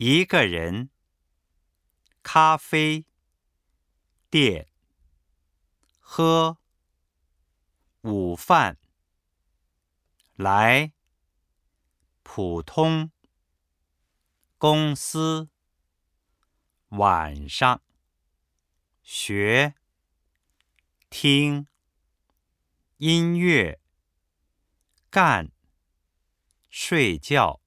一个人，咖啡店，喝午饭，来普通公司，晚上学听音乐，干睡觉。